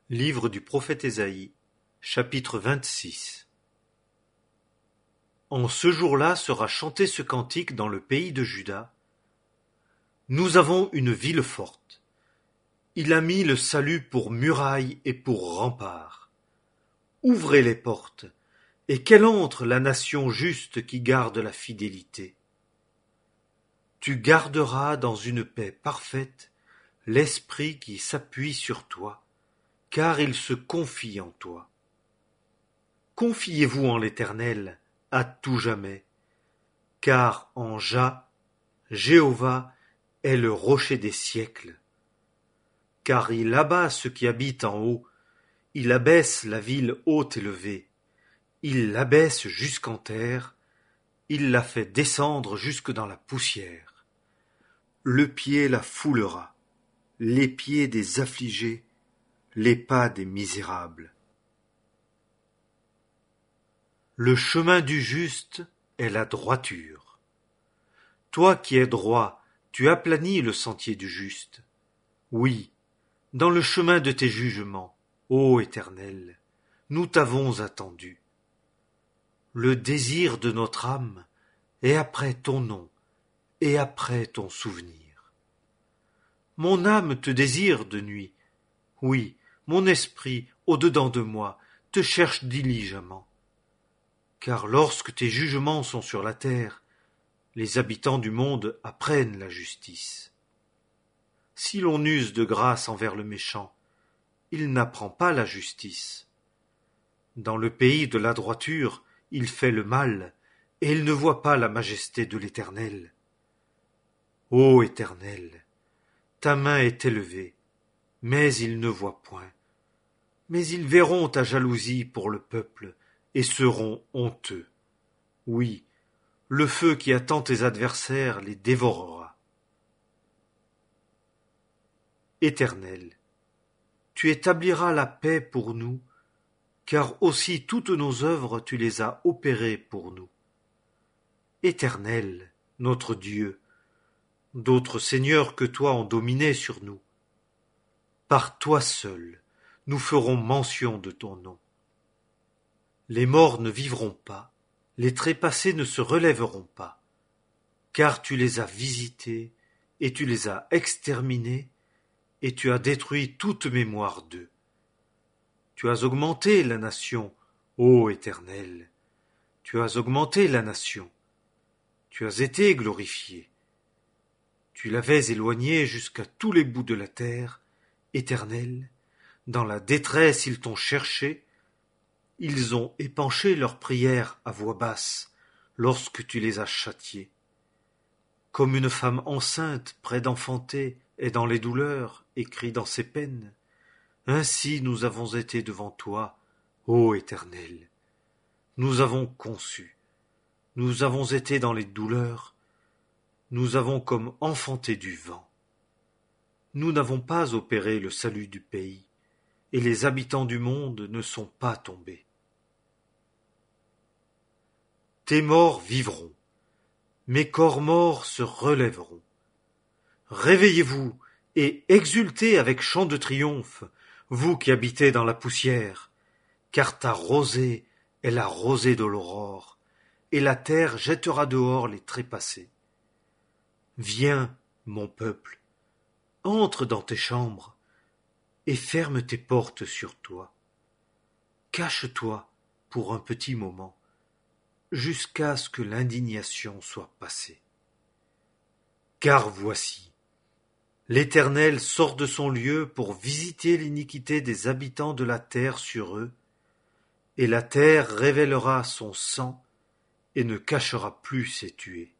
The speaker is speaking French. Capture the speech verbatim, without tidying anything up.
Livre du prophète Ésaïe, chapitre vingt-six. En ce jour-là sera chanté ce cantique dans le pays de Juda. Nous avons une ville forte. Il a mis le salut pour muraille et pour rempart. Ouvrez les portes, et qu'elle entre la nation juste qui garde la fidélité. Tu garderas dans une paix parfaite l'esprit qui s'appuie sur toi, car il se confie en toi. Confiez-vous en l'Éternel à tout jamais, car en Jah, Jéhovah est le rocher des siècles. Car il abat ceux qui habitent en haut, il abaisse la ville haute élevée, il l'abaisse jusqu'en terre, il la fait descendre jusque dans la poussière. Le pied la foulera, les pieds des affligés, les pas des misérables. Le chemin du juste est la droiture. Toi qui es droit, tu aplanis le sentier du juste. Oui, dans le chemin de tes jugements, ô Éternel, nous t'avons attendu. Le désir de notre âme est après ton nom et après ton souvenir. Mon âme te désire de nuit. Oui, mon esprit, au-dedans de moi, te cherche diligemment. Car lorsque tes jugements sont sur la terre, les habitants du monde apprennent la justice. Si l'on use de grâce envers le méchant, il n'apprend pas la justice. Dans le pays de la droiture, il fait le mal, et il ne voit pas la majesté de l'Éternel. Ô Éternel, ta main est élevée, mais ils ne voient point. Mais ils verront ta jalousie pour le peuple, et seront honteux. Oui, le feu qui attend tes adversaires les dévorera. Éternel, tu établiras la paix pour nous, car aussi toutes nos œuvres tu les as opérées pour nous. Éternel, notre Dieu, d'autres seigneurs que toi ont dominé sur nous. Par toi seul, nous ferons mention de ton nom. Les morts ne vivront pas, les trépassés ne se relèveront pas, car tu les as visités, et tu les as exterminés, et tu as détruit toute mémoire d'eux. Tu as augmenté la nation, ô Éternel, tu as augmenté la nation, tu as été glorifié. Tu l'avais éloigné jusqu'à tous les bouts de la terre, Éternel, dans la détresse ils t'ont cherché, ils ont épanché leurs prières à voix basse lorsque tu les as châtiés. Comme une femme enceinte près d'enfanter est dans les douleurs et crie dans ses peines, ainsi nous avons été devant toi, ô Éternel. Nous avons conçu, nous avons été dans les douleurs, nous avons comme enfanté du vent. Nous n'avons pas opéré le salut du pays, et les habitants du monde ne sont pas tombés. Tes morts vivront, mes corps morts se relèveront. Réveillez-vous et exultez avec chant de triomphe, vous qui habitez dans la poussière, car ta rosée est la rosée de l'aurore, et la terre jettera dehors les trépassés. Viens, mon peuple, entre dans tes chambres, et ferme tes portes sur toi. Cache-toi pour un petit moment, jusqu'à ce que l'indignation soit passée. Car voici, l'Éternel sort de son lieu pour visiter l'iniquité des habitants de la terre sur eux, et la terre révélera son sang et ne cachera plus ses tués.